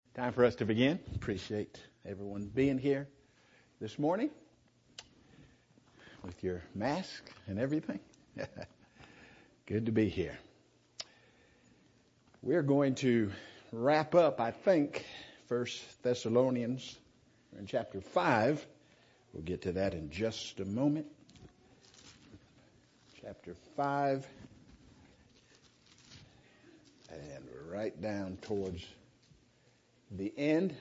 Time for us to begin. Appreciate everyone being here this morning with your mask and everything. Good to be here. We're going to wrap up, I think, 1 Thessalonians in chapter 5. We'll get to that in just a moment. Chapter 5. And we're right down towards the end.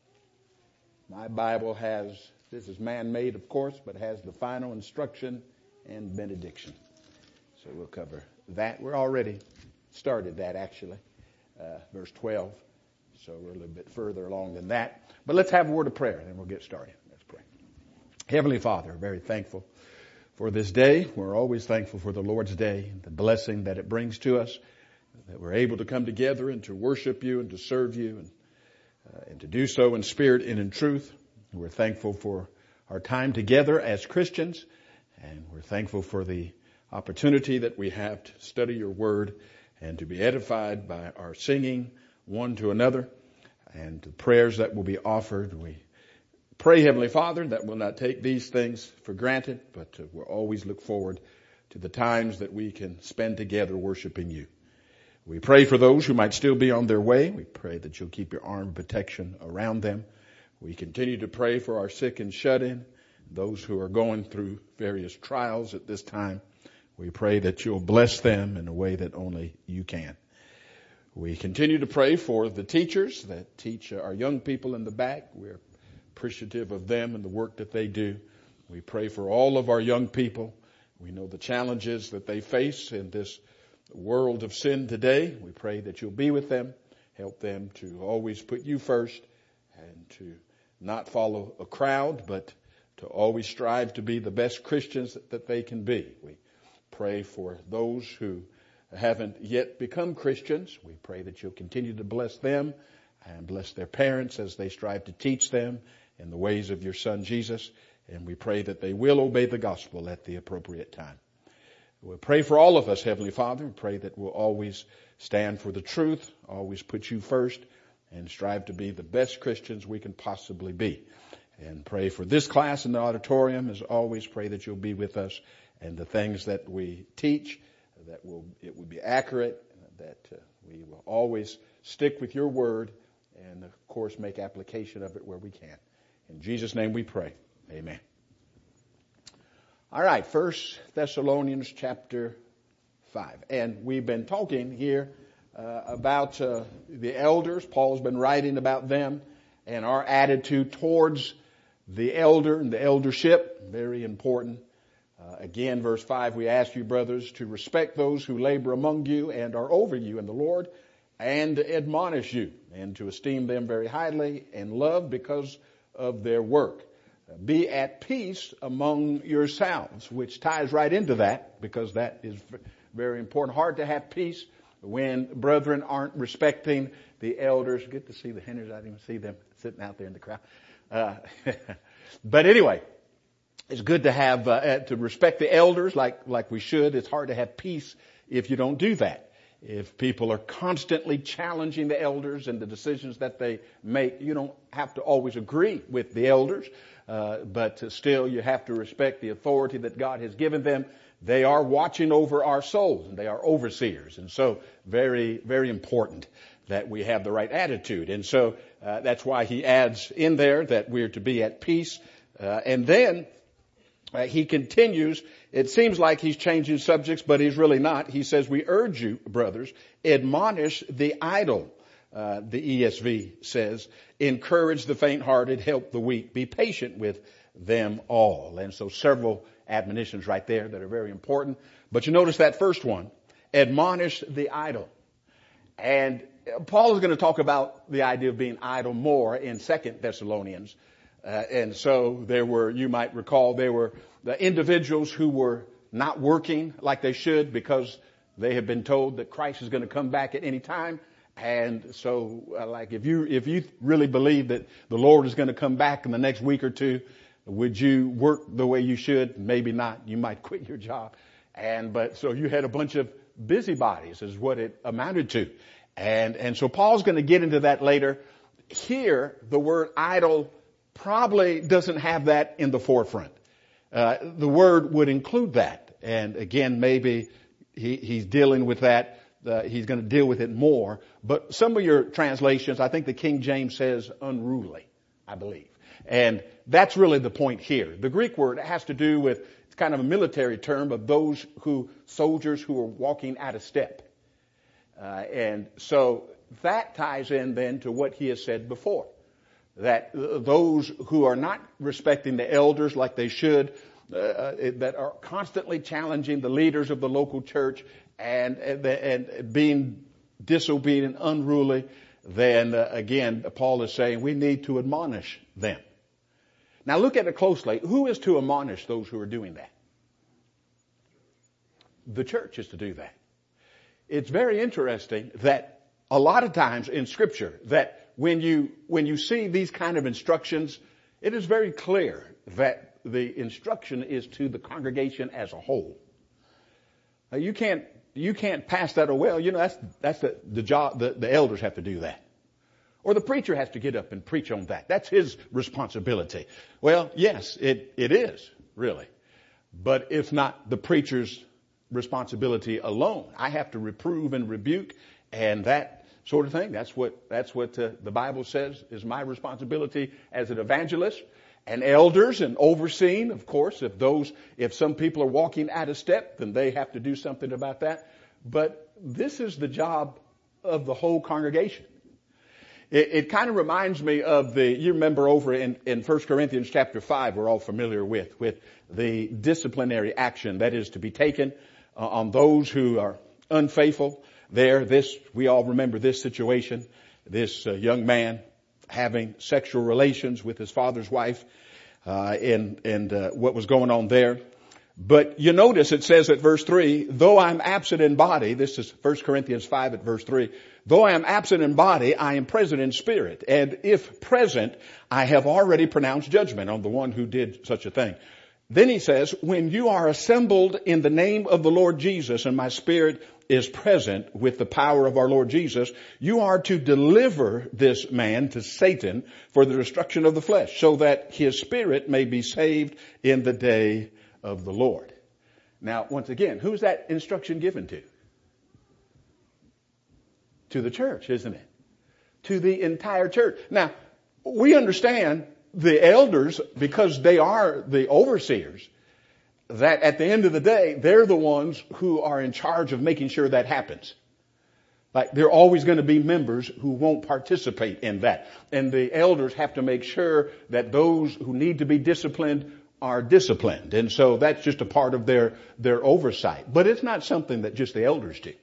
My Bible has, this is man-made of course, but has the final instruction and benediction. So we'll cover that. We're already started that actually, verse 12. So we're a little bit further along than that. But let's have a word of prayer and then we'll get started. Let's pray. Heavenly Father, very thankful for this day. We're always thankful for the Lord's Day, the blessing that it brings to us, that we're able to come together and to worship you and to serve you and to do so in spirit and in truth. We're thankful for our time together as Christians, and we're thankful for the opportunity that we have to study your word and to be edified by our singing one to another and the prayers that will be offered. We pray, Heavenly Father, that we'll not take these things for granted, but we'll always look forward to the times that we can spend together worshiping you. We pray for those who might still be on their way. We pray that you'll keep your arm of protection around them. We continue to pray for our sick and shut-in, those who are going through various trials at this time. We pray that you'll bless them in a way that only you can. We continue to pray for the teachers that teach our young people in the back. We're appreciative of them and the work that they do. We pray for all of our young people. We know the challenges that they face in this world of sin today. We pray that you'll be with them, help them to always put you first and to not follow a crowd, but to always strive to be the best Christians that they can be. We pray for those who haven't yet become Christians. We pray that you'll continue to bless them and bless their parents as they strive to teach them in the ways of your Son Jesus. And we pray that they will obey the gospel at the appropriate time. We'll pray for all of us, Heavenly Father, and pray that we'll always stand for the truth, always put you first, and strive to be the best Christians we can possibly be. And pray for this class in the auditorium, as always. Pray that you'll be with us and the things that we teach, that it will be accurate, that we will always stick with your word and, of course, make application of it where we can. In Jesus' name we pray. Amen. All right, 1 Thessalonians chapter 5. And we've been talking here about the elders. Paul's been writing about them and our attitude towards the elder and the eldership. Very important. Again, verse 5, we ask you, brothers, to respect those who labor among you and are over you in the Lord and admonish you, and to esteem them very highly and love because of their work. Be at peace among yourselves, which ties right into that, because that is very important. Hard to have peace when brethren aren't respecting the elders. Good to see the Henners. I didn't even see them sitting out there in the crowd. But anyway, it's good to have to respect the elders like we should. It's hard to have peace if you don't do that. If people are constantly challenging the elders and the decisions that they make, you don't have to always agree with the elders. But still you have to respect the authority that God has given them. They are watching over our souls and they are overseers. And so very, very important that we have the right attitude. And so that's why he adds in there that we're to be at peace. And then he continues. It seems like he's changing subjects, but he's really not. He says, we urge you, brothers, admonish the idle. The ESV says, encourage the faint-hearted, help the weak, be patient with them all. And so several admonitions right there that are very important. But you notice that first one, admonish the idle. And Paul is going to talk about the idea of being idle more in 2 Thessalonians. And so there were, you might recall, there were the individuals who were not working like they should because they had been told that Christ is going to come back at any time. And so, like, if you really believe that the Lord is going to come back in the next week or two, would you work the way you should? Maybe not. You might quit your job. But so you had a bunch of busybodies is what it amounted to. And so Paul's going to get into that later here, the word idol probably doesn't have that in the forefront. The word would include that. And again, maybe he's dealing with that. He's going to deal with it more. But some of your translations, I think the King James says unruly, I believe. And that's really the point here. The Greek word has to do with, it's kind of a military term of soldiers who are walking out of step. And so that ties in then to what he has said before. That those who are not respecting the elders like they should, that are constantly challenging the leaders of the local church and being disobedient, unruly, then again, Paul is saying we need to admonish them. Now look at it closely. Who is to admonish those who are doing that? The church is to do that. It's very interesting that a lot of times in Scripture that when you see these kind of instructions, it is very clear that the instruction is to the congregation as a whole. You can't pass that away. Well, that's the job. The elders have to do that. Or the preacher has to get up and preach on that. That's his responsibility. Well, yes, it is, really. But it's not the preacher's responsibility alone. I have to reprove and rebuke and that sort of thing. That's what the Bible says is my responsibility as an evangelist. And elders and overseeing, of course, if some people are walking out of step, then they have to do something about that. But this is the job of the whole congregation. It kind of reminds me of you remember over in 1 Corinthians chapter 5, we're all familiar with the disciplinary action that is to be taken on those who are unfaithful. We all remember this situation, this young man having sexual relations with his father's wife, and what was going on there. But you notice it says at verse 3, though I'm absent in body, this is 1 Corinthians 5 at verse 3, though I am absent in body, I am present in spirit. And if present, I have already pronounced judgment on the one who did such a thing. Then he says, when you are assembled in the name of the Lord Jesus and my spirit is present with the power of our Lord Jesus, you are to deliver this man to Satan for the destruction of the flesh, so that his spirit may be saved in the day of the Lord. Now, once again, who's that instruction given to? To the church, isn't it? To the entire church. Now, we understand the elders, because they are the overseers, that at the end of the day, they're the ones who are in charge of making sure that happens. Like, there are always going to be members who won't participate in that. And the elders have to make sure that those who need to be disciplined are disciplined. And so that's just a part of their oversight. But it's not something that just the elders do.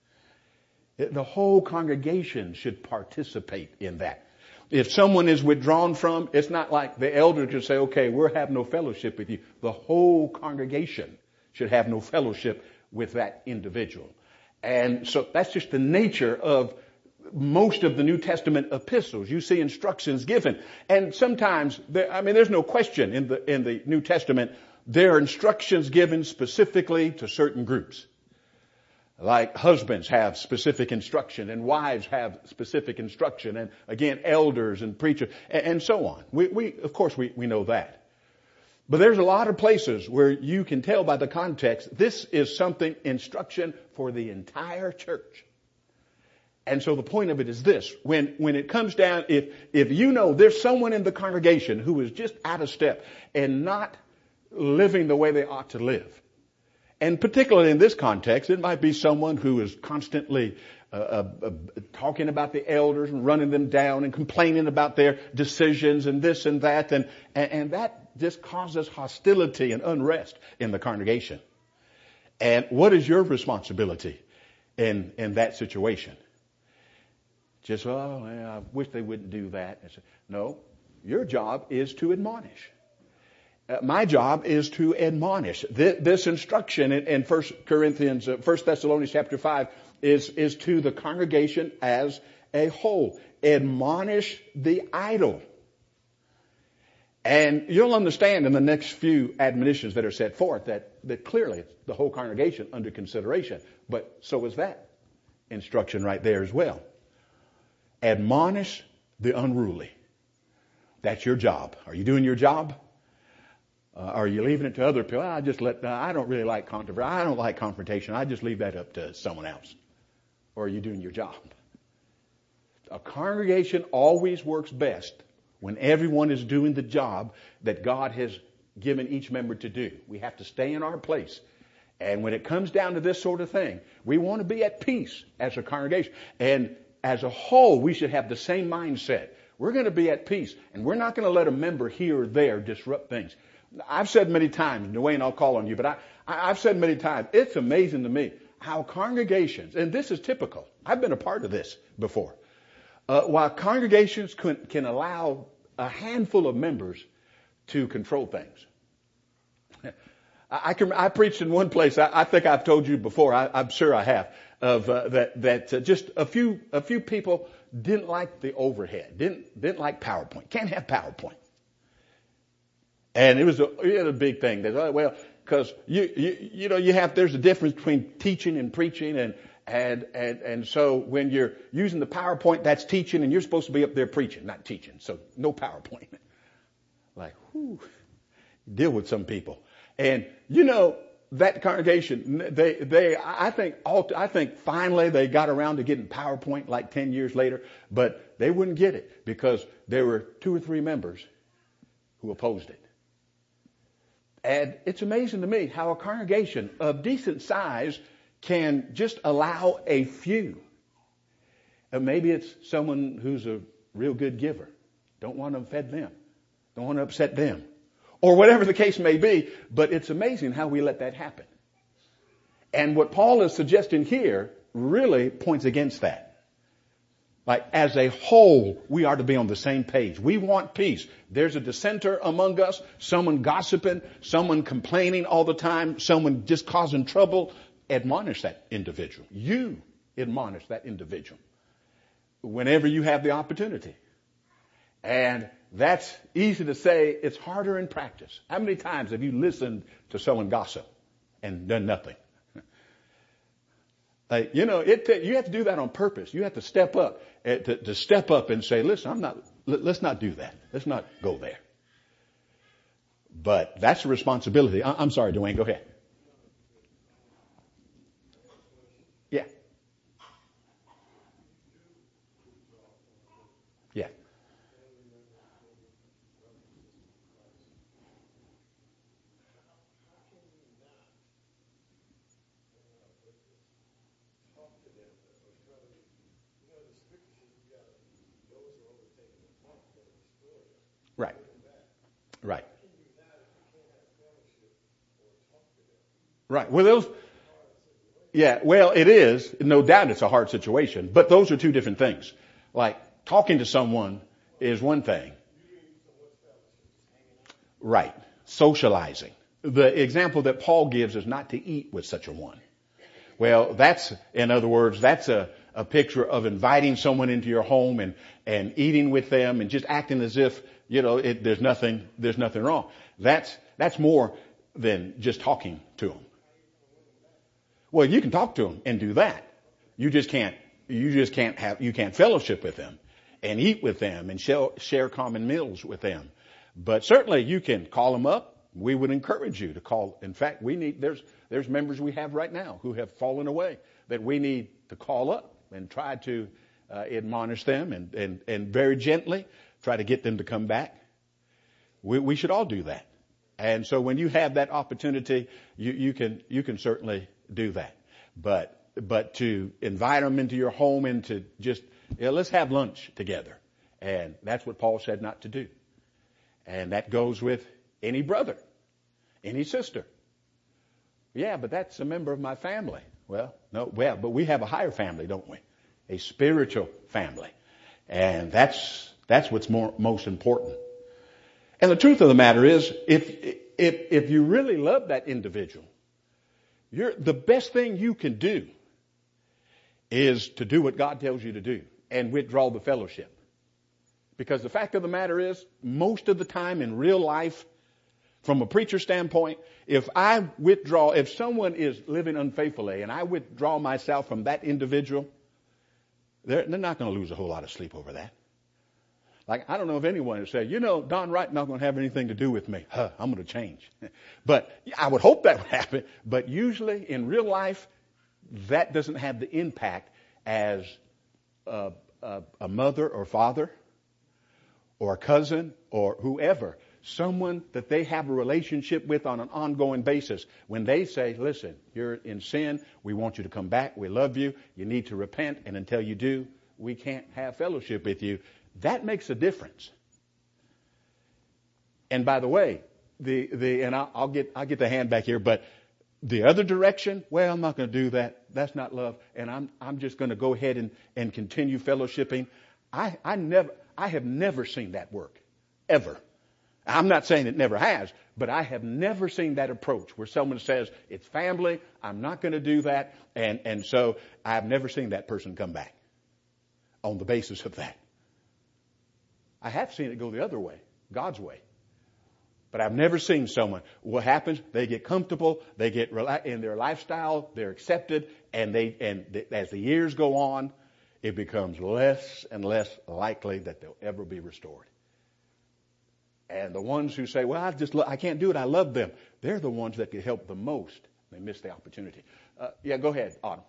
The whole congregation should participate in that. If someone is withdrawn from, it's not like the elder can say, okay, we'll have no fellowship with you. The whole congregation should have no fellowship with that individual. And so that's just the nature of most of the New Testament epistles. You see instructions given. And sometimes, there's no question in the New Testament, there are instructions given specifically to certain groups. Like husbands have specific instruction and wives have specific instruction, and again, elders and preachers and so on. Of course we know that. But there's a lot of places where you can tell by the context, this is instruction for the entire church. And so the point of it is this: when it comes down, if you know there's someone in the congregation who is just out of step and not living the way they ought to live, and particularly in this context, it might be someone who is constantly talking about the elders and running them down and complaining about their decisions and this and that, and that just causes hostility and unrest in the congregation. And what is your responsibility in that situation? Just, I wish they wouldn't do that. No, your job is to admonish. My job is to admonish. This instruction in 1 Thessalonians chapter 5 is to the congregation as a whole. Admonish the idle. And you'll understand in the next few admonitions that are set forth that clearly it's the whole congregation under consideration. But so is that instruction right there as well. Admonish the unruly. That's your job. Are you doing your job? Are you leaving it to other people? I don't really like controversy. I don't like confrontation. I just leave that up to someone else. Or are you doing your job? A congregation always works best when everyone is doing the job that God has given each member to do. We have to stay in our place. And when it comes down to this sort of thing, we want to be at peace as a congregation. And as a whole, we should have the same mindset. We're going to be at peace, and we're not going to let a member here or there disrupt things. I've said many times, Dwayne, I'll call on you, but I've said many times, it's amazing to me how congregations, and this is typical, I've been a part of this before, while congregations can allow a handful of members to control things. I preached in one place, I think I've told you before, I'm sure I have, of that just a few people didn't like the overhead, didn't like PowerPoint, can't have PowerPoint. And it was a big thing. Because there's a difference between teaching and preaching, and so when you're using the PowerPoint, that's teaching, and you're supposed to be up there preaching, not teaching. So no PowerPoint. Like, whew, deal with some people, and that congregation, I think finally they got around to getting PowerPoint like 10 years later, but they wouldn't get it because there were 2 or 3 members who opposed it. And it's amazing to me how a congregation of decent size can just allow a few. And maybe it's someone who's a real good giver. Don't want to offend them. Don't want to upset them. Or whatever the case may be. But it's amazing how we let that happen. And what Paul is suggesting here really points against that. Like, as a whole, we are to be on the same page. We want peace. There's a dissenter among us, someone gossiping, someone complaining all the time, someone just causing trouble. Admonish that individual. You admonish that individual whenever you have the opportunity. And that's easy to say. It's harder in practice. How many times have you listened to someone gossip and done nothing? You have to do that on purpose. You have to step up, to step up and say, listen, let's not do that. Let's not go there. But that's a responsibility. I'm sorry, Dwayne, go ahead. Yeah. Yeah. Right. Right. Right. Well, it is. No doubt it's a hard situation, but those are two different things. Like, talking to someone is one thing. Right. Socializing. The example that Paul gives is not to eat with such a one. Well, in other words, that's a picture of inviting someone into your home and eating with them and just acting as if, there's nothing wrong. That's more than just talking to them. Well, you can talk to them and do that. You can't fellowship with them and eat with them and share common meals with them. But certainly you can call them up. We would encourage you to call. In fact, there's members we have right now who have fallen away that we need to call up and try to admonish them and very gently try to get them to come back. We should all do that. And so when you have that opportunity, you can certainly do that. But to invite them into your home and to just, let's have lunch together. And that's what Paul said not to do. And that goes with any brother, any sister. Yeah, but that's a member of my family. Well, but we have a higher family, don't we? A spiritual family. And that's what's most important. And the truth of the matter is, if you really love that individual, the best thing you can do is to do what God tells you to do and withdraw the fellowship. Because the fact of the matter is, most of the time in real life, from a preacher standpoint, if someone is living unfaithfully and I withdraw myself from that individual, they're not going to lose a whole lot of sleep over that. Like, I don't know if anyone has said, Don Wright not going to have anything to do with me. I'm going to change. But I would hope that would happen. But usually in real life, that doesn't have the impact as a mother or father or a cousin or whoever. Someone that they have a relationship with on an ongoing basis. When they say, listen, you're in sin. We want you to come back. We love you. You need to repent. And until you do, we can't have fellowship with you. That makes a difference. And by the way, and I'll get the hand back here, but the other direction, well, I'm not going to do that. That's not love. And I'm just going to go ahead and continue fellowshipping. I have never seen that work. Ever. I'm not saying it never has, but I have never seen that approach where someone says, it's family, I'm not going to do that. And so I've never seen that person come back on the basis of that. I have seen it go the other way, God's way. But I've never seen someone. What happens? They get comfortable. They get in their lifestyle. They're accepted. And as the years go on, it becomes less and less likely that they'll ever be restored. And the ones who say, well, I can't do it. I love them. They're the ones that could help the most. They miss the opportunity. Yeah, go ahead, Autumn.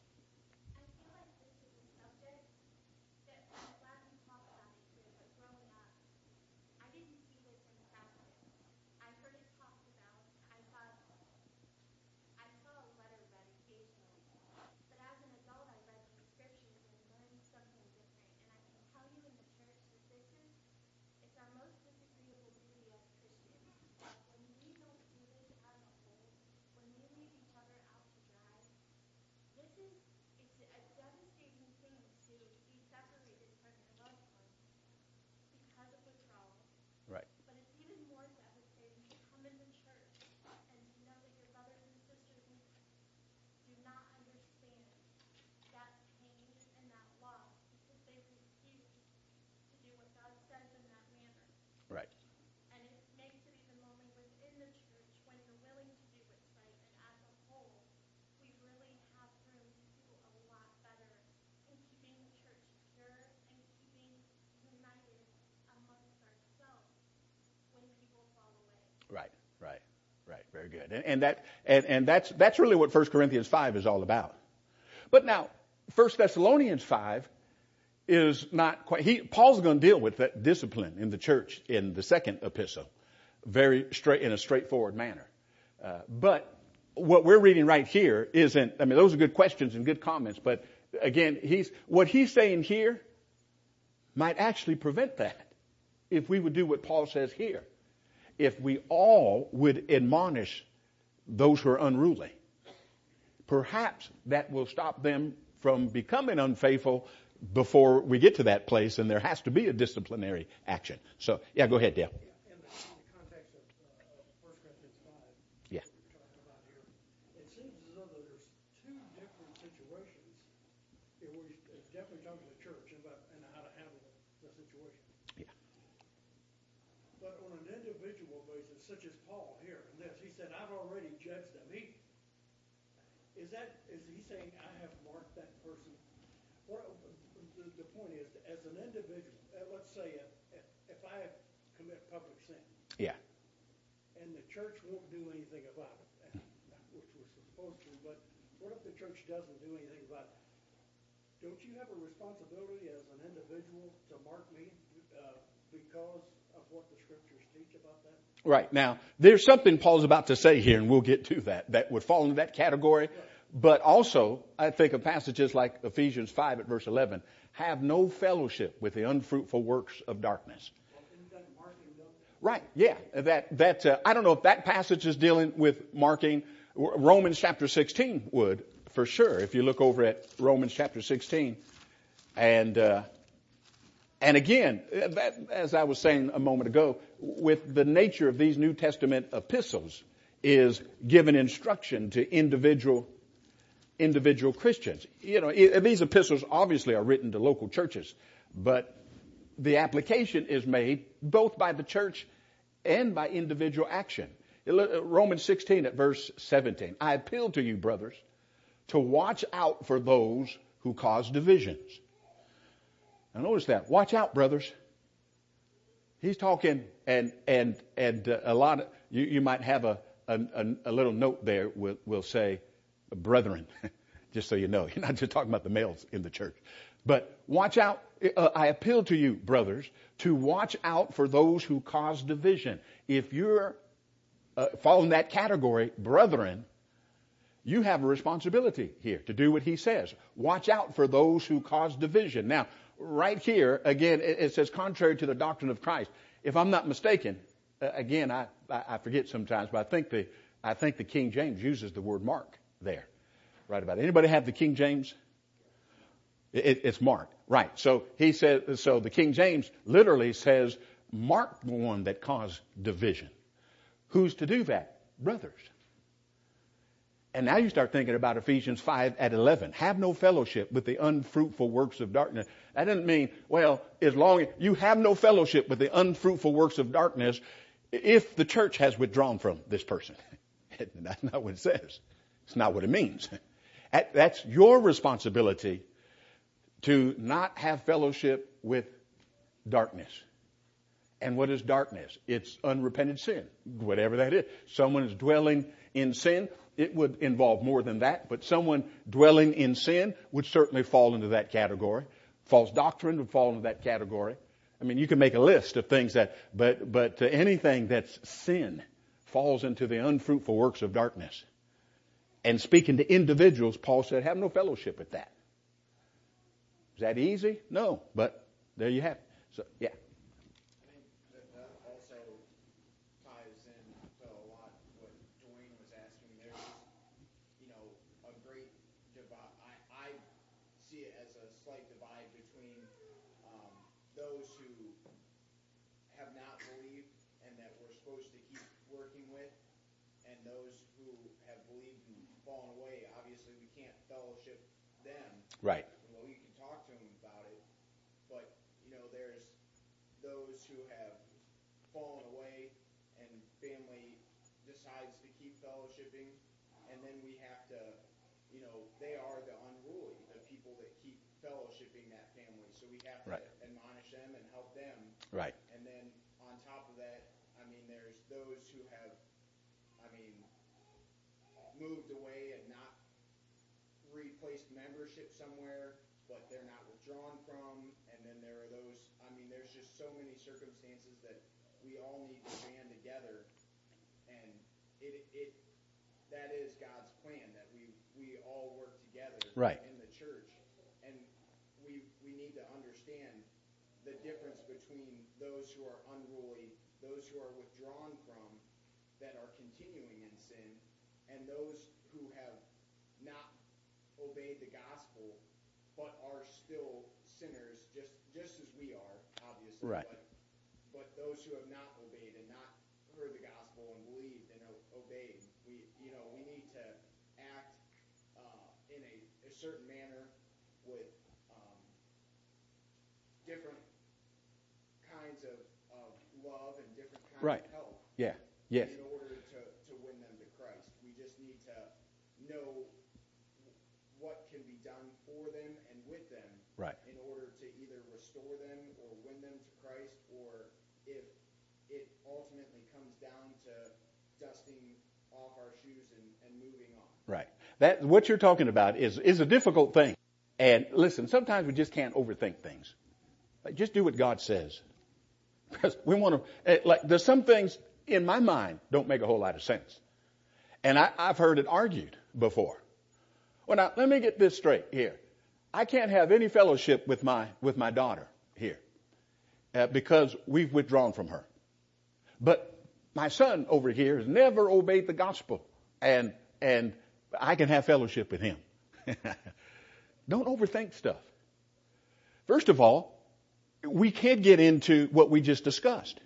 Right. And it makes it even lonely within the church when you're willing to do what's right. And as a whole, we really have room to do a lot better in keeping the church pure and keeping united amongst ourselves when people fall away. Right. Very good. And that's really what 1 Corinthians 5 is all about. But now, 1 Thessalonians 5 is not quite, Paul's going to deal with that discipline in the church in the second epistle, in a straightforward manner. But what we're reading right here isn't, those are good questions and good comments, but again, what he's saying here might actually prevent that if we would do what Paul says here. If we all would admonish those who are unruly, perhaps that will stop them from becoming unfaithful before we get to that place, and there has to be a disciplinary action. So, yeah, go ahead, Dale. In the context of 1 Corinthians 5, yeah, we're talking about here, it seems as though there's two different situations. It's definitely talking to the church about and how to handle the situation. Yeah. But on an individual basis, such as Paul here in this, he said, I've already judged them. Is he saying I have marked that person? The point is, as an individual, let's say if I commit public sin, yeah, and the church won't do anything about it, which we're supposed to, but what if the church doesn't do anything about it? Don't you have a responsibility as an individual to mark me because of what the scriptures teach about that? Right. Now, there's something Paul's about to say here, and we'll get to that would fall into that category. Right. But also, I think of passages like Ephesians 5 at verse 11, have no fellowship with the unfruitful works of darkness. Well, isn't that marking them? Right, yeah. I don't know if that passage is dealing with marking. Romans chapter 16 would, for sure, if you look over at Romans chapter 16. And again, as I was saying a moment ago, with the nature of these New Testament epistles is given instruction to individual Christians. These epistles obviously are written to local churches, but the application is made both by the church and by individual action. Romans 16 at verse 17. I appeal to you, brothers, to watch out for those who cause divisions. Now notice that. Watch out, brothers. He's talking, and a lot of, you might have a little note there will say, brethren, just so you know. You're not just talking about the males in the church. But watch out. I appeal to you, brothers, to watch out for those who cause division. If you're fall in that category, brethren, you have a responsibility here to do what he says. Watch out for those who cause division. Now, right here, again, it says contrary to the doctrine of Christ. If I'm not mistaken, again, I forget sometimes, but I think the King James uses the word mark there. Right about it. Anybody have the King James? It's marked. Right. So he says, so the King James literally says, mark the one that caused division. Who's to do that? Brothers. And now you start thinking about Ephesians 5:11. Have no fellowship with the unfruitful works of darkness. That doesn't mean, well, as long as you have no fellowship with the unfruitful works of darkness, if the church has withdrawn from this person. That's not what it says. It's not what it means. That's your responsibility to not have fellowship with darkness. And what is darkness? It's unrepented sin, whatever that is. Someone is dwelling in sin. It would involve more than that, but someone dwelling in sin would certainly fall into that category. False doctrine would fall into that category. I mean, you can make a list of things that, but anything that's sin falls into the unfruitful works of darkness. And speaking to individuals, Paul said, have no fellowship with that. Is that easy? No, but there you have it. So, yeah. I think that also ties into a lot what Dwayne was asking. There's, a great divide. I see it as a slight divide between those who have not believed and that we're supposed to keep working with, and those who have believed and fallen away. Obviously, we can't fellowship them. Right. Well, you can talk to them about it, but there's those who have fallen away, and family decides to keep fellowshipping, and then we have to, they are the unruly, the people that keep fellowshipping that family. So we have to admonish them and help them. Right. And then on top of that, there's those who have, moved away and not replaced membership somewhere, but they're not withdrawn from. And then there are those, there's just so many circumstances that we all need to band together. And that is God's plan, that we all work together in the church. And we need to understand the difference between those who are unruly, those who are withdrawn from, that are continuing in sin, and those who have not obeyed the gospel, but are still sinners, just as we are, obviously. Right. But those who have not obeyed and not heard the gospel and believed and obeyed, we need to act in a certain manner with different kinds of love and different kinds of help. Yeah. Yes. In order to win them to Christ. We just need to know what can be done for them and with them in order to either restore them or win them to Christ, or if it ultimately comes down to dusting off our shoes and moving on. Right. That what you're talking about is a difficult thing. And listen, sometimes we just can't overthink things. Just do what God says. Because we want to, there's some things in my mind don't make a whole lot of sense. And I've heard it argued before. Well, now, let me get this straight here. I can't have any fellowship with my daughter here because we've withdrawn from her. But my son over here has never obeyed the gospel, and I can have fellowship with him. Don't overthink stuff. First of all, we can't get into what we just discussed.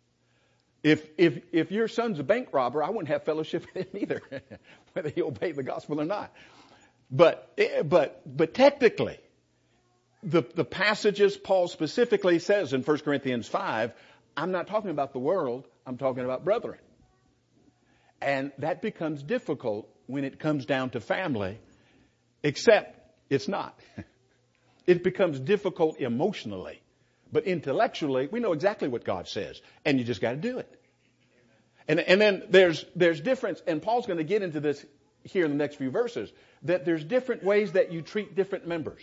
If your son's a bank robber, I wouldn't have fellowship with him either, whether he obeyed the gospel or not. But technically, the passages Paul specifically says in 1 Corinthians 5, I'm not talking about the world, I'm talking about brethren. And that becomes difficult when it comes down to family, except it's not. It becomes difficult emotionally. But intellectually, we know exactly what God says. And you just got to do it. And then there's difference, and Paul's going to get into this here in the next few verses, that there's different ways that you treat different members.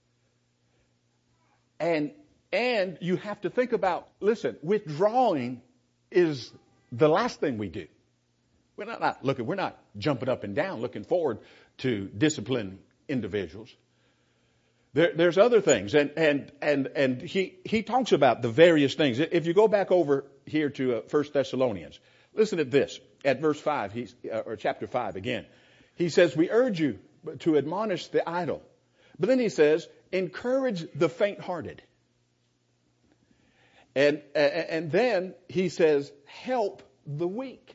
And you have to think about, listen, withdrawing is the last thing we do. We're not jumping up and down looking forward to discipline individuals. There's other things, and he talks about the various things. If you go back over here to 1 Thessalonians, listen at this, at verse 5, or chapter 5 again. He says, we urge you to admonish the idle. But then he says, encourage the faint-hearted. And then he says, help the weak.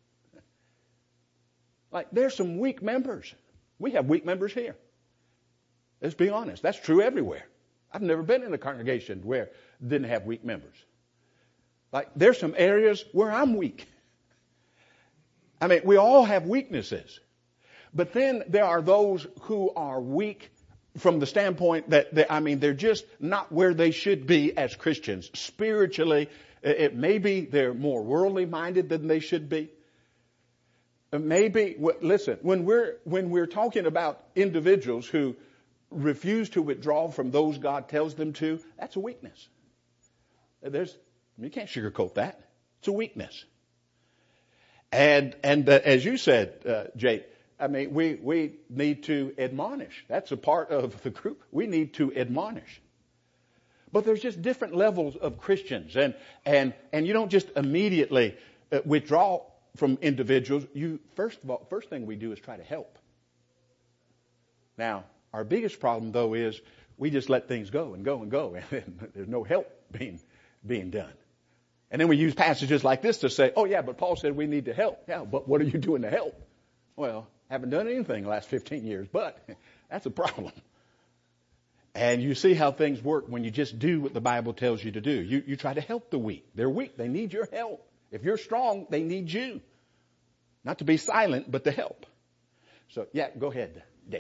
Like, there's some weak members. We have weak members here. Let's be honest. That's true everywhere. I've never been in a congregation where didn't have weak members. Like, there's some areas where I'm weak. I mean, we all have weaknesses. But then there are those who are weak from the standpoint that, they're just not where they should be as Christians. Spiritually, it maybe they're more worldly minded than they should be. Maybe, listen, when we're talking about individuals who refuse to withdraw from those God tells them to, that's a weakness. You can't sugarcoat that. It's a weakness. And as you said, Jake, we need to admonish. That's a part of the group. We need to admonish. But there's just different levels of Christians, and you don't just immediately withdraw from individuals. First thing we do is try to help. Now, our biggest problem though is we just let things go and go and go, and there's no help being done. And then we use passages like this to say, oh yeah, but Paul said we need to help. Yeah, but what are you doing to help? Well, haven't done anything the last 15 years, but that's a problem. And you see how things work when you just do what the Bible tells you to do. You try to help the weak. They're weak. They need your help. If you're strong, they need you. Not to be silent, but to help. So, yeah, go ahead, Dave.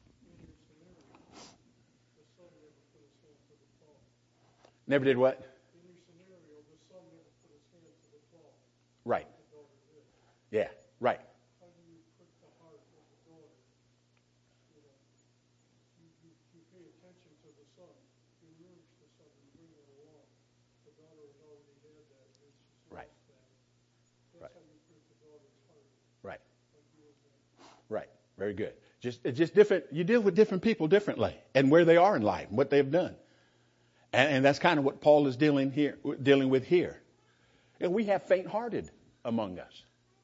Never did what? Right. Yeah, right. How do you put the heart of the daughter? You pay attention to the son. You urge the son and bring her along. The daughter has already had that, and she's right. lost that. That's right. how you put the daughter's heart. Right. Right. Very good. Just different. You deal with different people differently, and where they are in life, and what they've done, and that's kind of what Paul is dealing with here. And we have faint-hearted among us.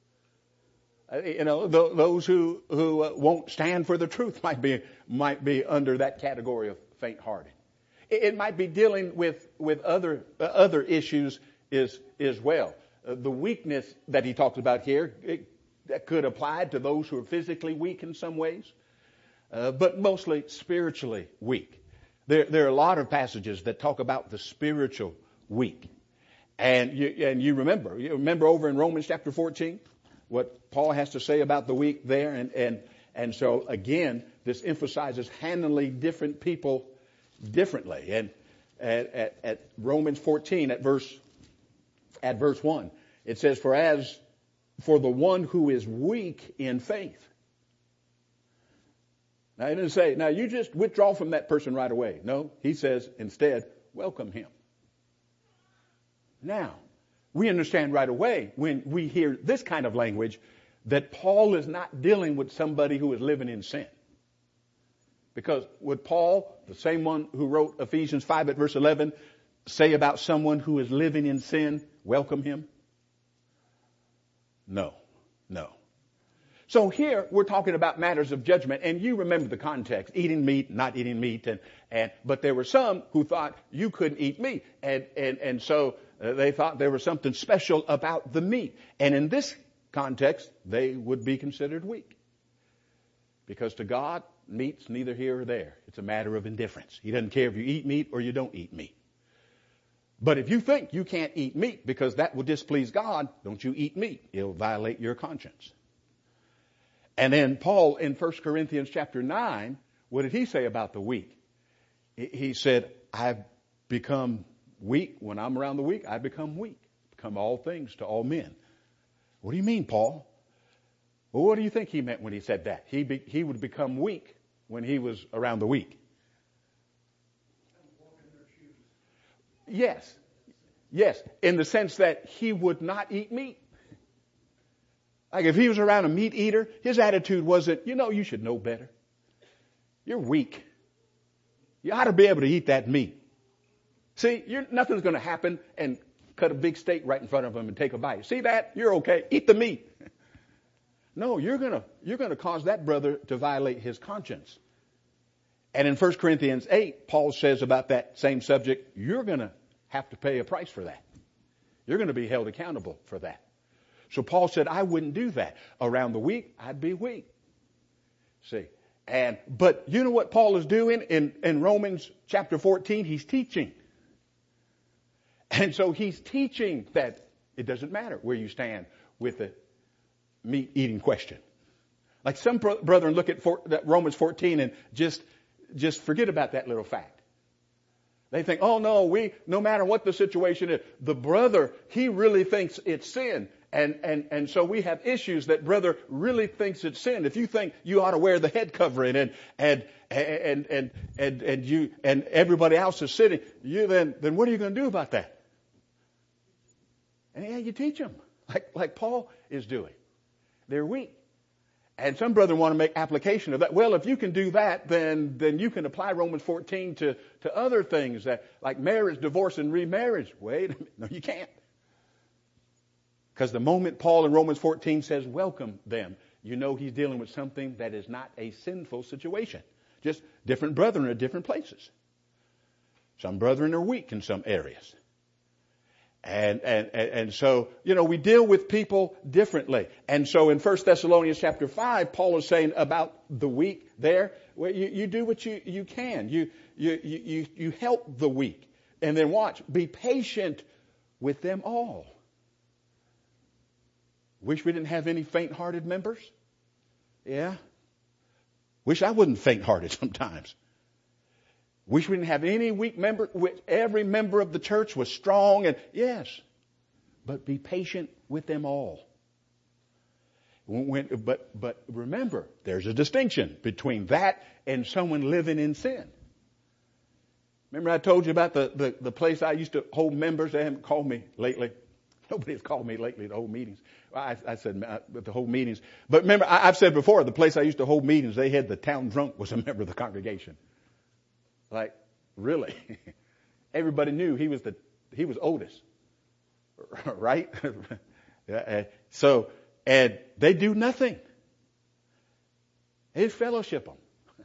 Those who won't stand for the truth might be under that category of faint-hearted. It might be dealing with other issues as well. The weakness that he talks about here, that could apply to those who are physically weak in some ways, but mostly spiritually weak. There are a lot of passages that talk about the spiritual weak. And you remember over in Romans chapter 14, what Paul has to say about the weak there. And so again, this emphasizes handling different people differently. And at Romans 14 at verse 1, it says, for the one who is weak in faith. Now he doesn't say, now you just withdraw from that person right away. No, he says instead, welcome him. Now, we understand right away when we hear this kind of language that Paul is not dealing with somebody who is living in sin. Because would Paul, the same one who wrote Ephesians 5 at verse 11, say about someone who is living in sin, welcome him? No. So here we're talking about matters of judgment, and you remember the context, eating meat, not eating meat, but there were some who thought you couldn't eat meat, and so they thought there was something special about the meat. And in this context, they would be considered weak. Because to God, meat's neither here or there. It's a matter of indifference. He doesn't care if you eat meat or you don't eat meat. But if you think you can't eat meat because that will displease God, don't you eat meat. It'll violate your conscience. And then Paul in 1 Corinthians chapter 9, what did he say about the weak? He said, I've become weak. When I'm around the weak, I become weak. Become all things to all men. What do you mean, Paul? Well, what do you think he meant when he said that? He would become weak when he was around the weak. Yes. Yes. In the sense that he would not eat meat. Like if he was around a meat eater, his attitude wasn't, you should know better. You're weak. You ought to be able to eat that meat. See, nothing's going to happen and cut a big steak right in front of him and take a bite. See that? You're okay. Eat the meat. No, you're going to cause that brother to violate his conscience. And in 1 Corinthians 8, Paul says about that same subject, you're going to have to pay a price for that. You're going to be held accountable for that. So Paul said, I wouldn't do that. Around the weak, I'd be weak. See? But you know what Paul is doing in Romans chapter 14? He's teaching. And so he's teaching that it doesn't matter where you stand with the meat eating question. Like some brethren look at that Romans 14 and just forget about that little fact. They think, oh no, no matter what the situation is, the brother, he really thinks it's sin. And so we have issues that brother really thinks it's sin. If you think you ought to wear the head covering and everybody else is sitting, then what are you going to do about that? And yeah, you teach them like Paul is doing. They're weak. And some brethren want to make application of that. Well, if you can do that, then you can apply Romans 14 to other things that like marriage, divorce, and remarriage. Wait a minute. No, you can't. Because the moment Paul in Romans 14 says, welcome them, he's dealing with something that is not a sinful situation. Just different brethren at different places. Some brethren are weak in some areas. And so, we deal with people differently. And so in 1 Thessalonians chapter 5, Paul is saying about the weak there, well, you do what you can. You help the weak. And then watch, be patient with them all. Wish we didn't have any faint-hearted members? Yeah. Wish I wasn't faint-hearted sometimes. Wish we didn't have any weak member. Every member of the church was strong and yes. But be patient with them all. But remember, there's a distinction between that and someone living in sin. Remember I told you about the place I used to hold members? They haven't called me lately. Nobody's called me lately to hold meetings. I said the whole meetings. But remember, I've said before, the place I used to hold meetings, they had the town drunk was a member of the congregation. Like, really? Everybody knew he was Otis. Right? So, and they do nothing. They fellowship them.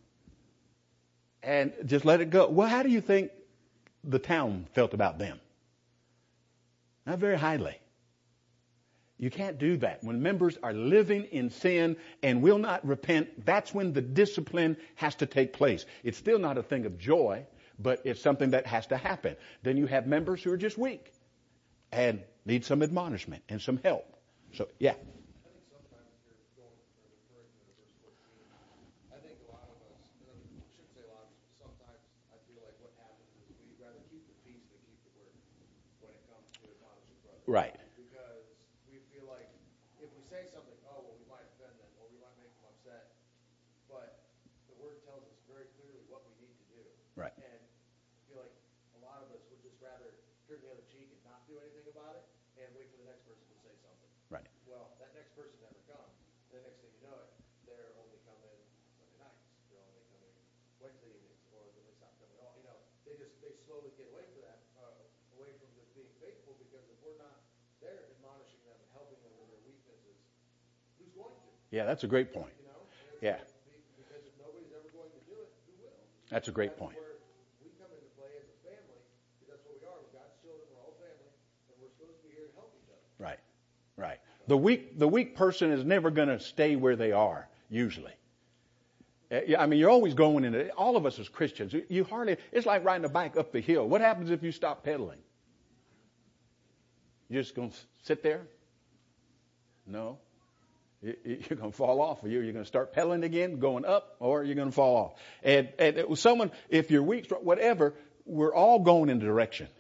And just let it go. Well, how do you think the town felt about them? Not very highly. You can't do that. When members are living in sin and will not repent, that's when the discipline has to take place. It's still not a thing of joy, but it's something that has to happen. Then you have members who are just weak and need some admonishment and some help. So, yeah. I think sometimes you're referring to verse 14. I think a lot of us, I shouldn't say a lot of us, but sometimes I feel like what happens is we'd rather keep the peace than keep the word when it comes to admonishing brothers. Right. Because we feel like if we say something, we might offend them or we might make them upset. But the word tells us very clearly what we need to do. Right. And I feel like a lot of us would just rather turn the other cheek and not do anything about it and wait for the next person to say something. Right. Well, that next person never comes. The next thing you know it, they're only coming Sunday nights. They're only coming Wednesday evenings, or they stop coming at all. They slowly get away from that, away from just being faithful, because if we're not there admonishing them and helping them with their weaknesses, who's going to? Yeah, that's a great point. Yeah. Because if nobody's ever going to do it, who will? That's a great point. Where we come into play as a family, because that's what we are. We're God's children. We're all family, and we're supposed to be here to help each other. Right. Right. The weak person is never going to stay where they are, usually. I mean, you're always going in it. All of us as Christians, it's like riding a bike up the hill. What happens if you stop pedaling? You're just going to sit there? No. You're going to fall off. You're going to start pedaling again, going up, or you're going to fall off. And it was someone, if you're weak, whatever, we're all going in a direction.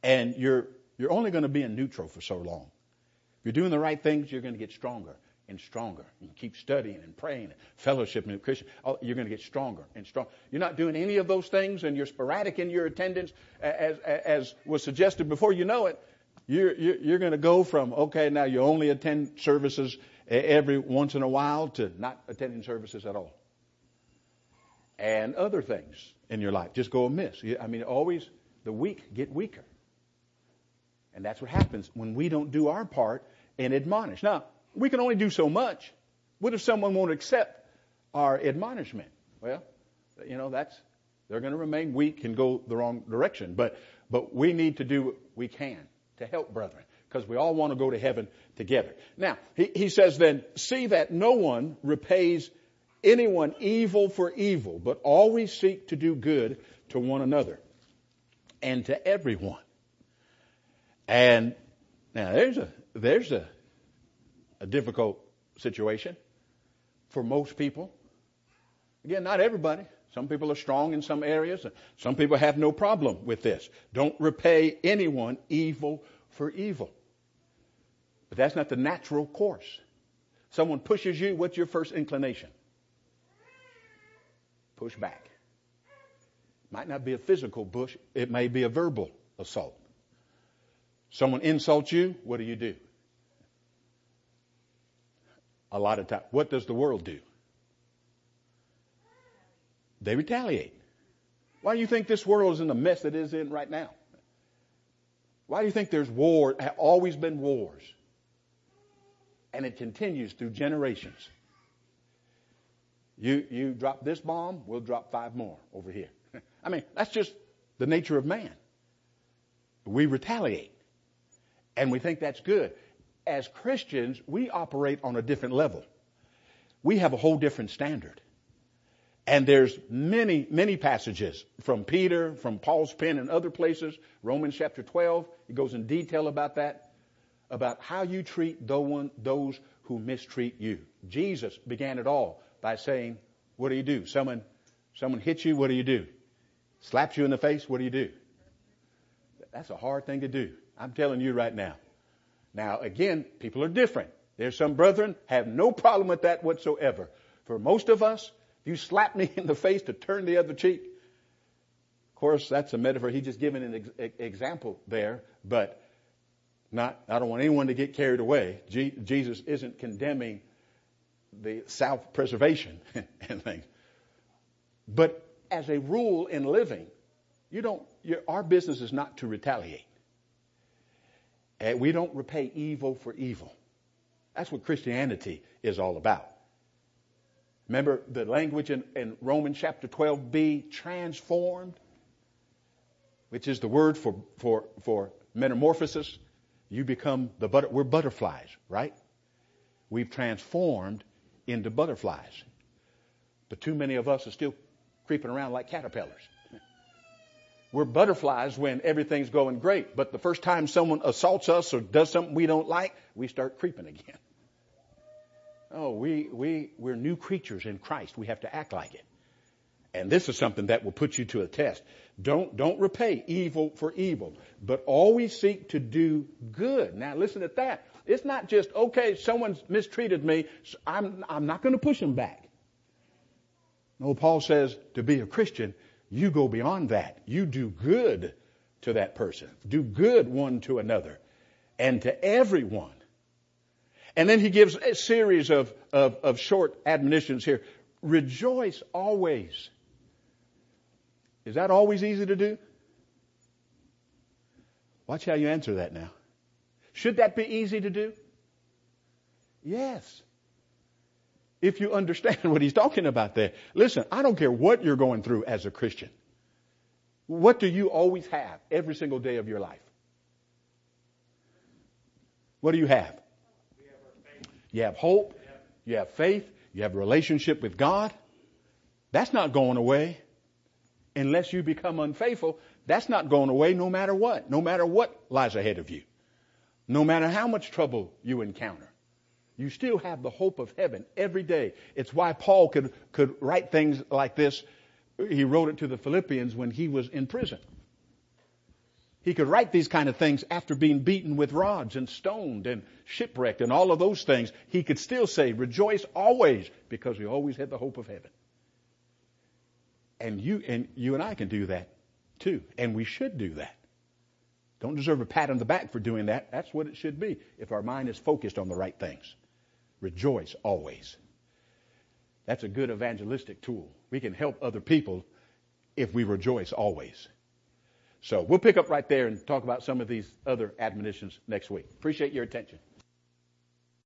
And you're only going to be in neutral for so long. If you're doing the right things, you're going to get stronger and stronger. You keep studying and praying and fellowshipping with Christians. You're going to get stronger and stronger. You're not doing any of those things, and you're sporadic in your attendance, as was suggested before you know it. You're going to go from, okay, now you only attend services every once in a while to not attending services at all. And other things in your life just go amiss. I mean, always the weak get weaker. And that's what happens when we don't do our part and admonish. Now, we can only do so much. What if someone won't accept our admonishment? Well, they're going to remain weak and go the wrong direction. But we need to do what we can to help brethren, because we all want to go to heaven together. Now, he says then, see that no one repays anyone evil for evil, but always seek to do good to one another and to everyone. And now there's a difficult situation for most people. Again, not everybody. Some people are strong in some areas. Some people have no problem with this. Don't repay anyone evil for evil. But that's not the natural course. Someone pushes you, what's your first inclination? Push back. Might not be a physical push. It may be a verbal assault. Someone insults you, what do? A lot of times, what does the world do? They retaliate. Why do you think this world is in the mess it is in right now? Why do you think there's war, have always been wars? And it continues through generations. You drop this bomb, we'll drop 5 more over here. I mean, that's just the nature of man. We retaliate. And we think that's good. As Christians, we operate on a different level. We have a whole different standard. And there's many, many passages from Peter, from Paul's pen and other places. Romans chapter 12, he goes in detail about that, about how you treat those who mistreat you. Jesus began it all by saying, what do? Someone hits you, what do? Slaps you in the face, what do? That's a hard thing to do. I'm telling you right now. Now, again, people are different. There's some brethren have no problem with that whatsoever. For most of us, if you slap me in the face to turn the other cheek, of course, that's a metaphor. He's just giving an example there, but I don't want anyone to get carried away. Jesus isn't condemning the self-preservation and things. But as a rule in living, our business is not to retaliate. And we don't repay evil for evil. That's what Christianity is all about. Remember the language in Romans chapter 12b, transformed, which is the word for metamorphosis. You become we're butterflies, right? We've transformed into butterflies. But too many of us are still creeping around like caterpillars. We're butterflies when everything's going great. But the first time someone assaults us or does something we don't like, we start creeping again. Oh, we're new creatures in Christ. We have to act like it. And this is something that will put you to a test. Don't repay evil for evil, but always seek to do good. Now listen at that. It's not just, okay, someone's mistreated me, so I'm not going to push him back. No, Paul says to be a Christian, you go beyond that. You do good to that person. Do good one to another and to everyone. And then he gives a series of short admonitions here. Rejoice always. Is that always easy to do? Watch how you answer that now. Should that be easy to do? Yes. If you understand what he's talking about there. Listen, I don't care what you're going through as a Christian. What do you always have every single day of your life? What do you have? We have our faith. You have hope. You have faith. You have a relationship with God. That's not going away unless you become unfaithful. That's not going away no matter what. No matter what lies ahead of you. No matter how much trouble you encounter. You still have the hope of heaven every day. It's why Paul could write things like this. He wrote it to the Philippians when he was in prison. He could write these kind of things after being beaten with rods and stoned and shipwrecked and all of those things. He could still say, rejoice always, because we always had the hope of heaven. And you and I can do that too. And we should do that. Don't deserve a pat on the back for doing that. That's what it should be if our mind is focused on the right things. Rejoice always. That's a good evangelistic tool. We can help other people if we rejoice always. So we'll pick up right there and talk about some of these other admonitions next week. Appreciate your attention.